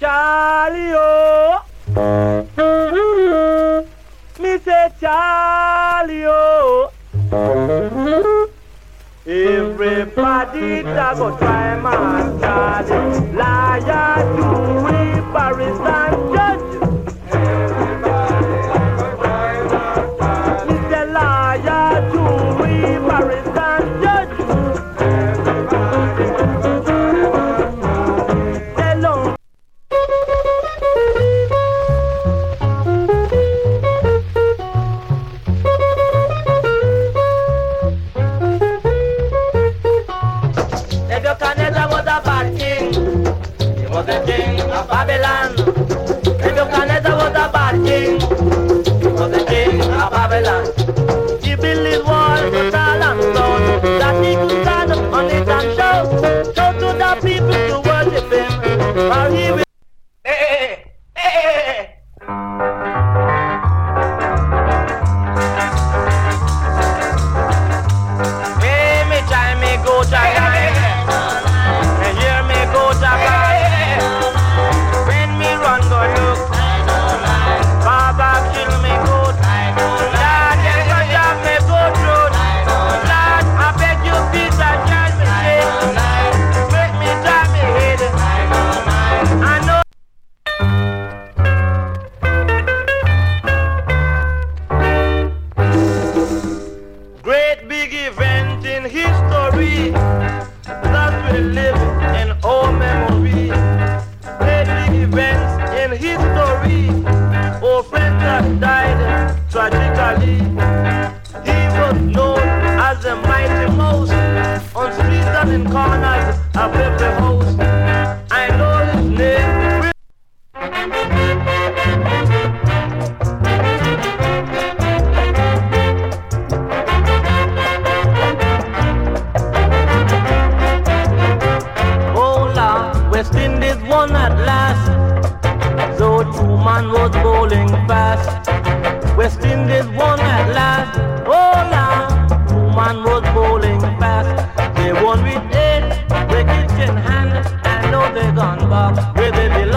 Charlie, oh. Me say Charlie, oh. Everybody that go try man Charlie. Liar, jury, Paris and judge. Everybody that go try man Charlie. Me say liar, jury, Paris and judge. Everybody that go try man Charlie. Tell 'em. Nebuchadnezzar was a bad king. He was the king of Babylon. Nebuchadnezzar was a bad king. He was the king of Babylon. He built his walls so tall and stone that he could stand on it and shout to the people to worship him. While he will with 8 wickets in hand. I know they gone back with the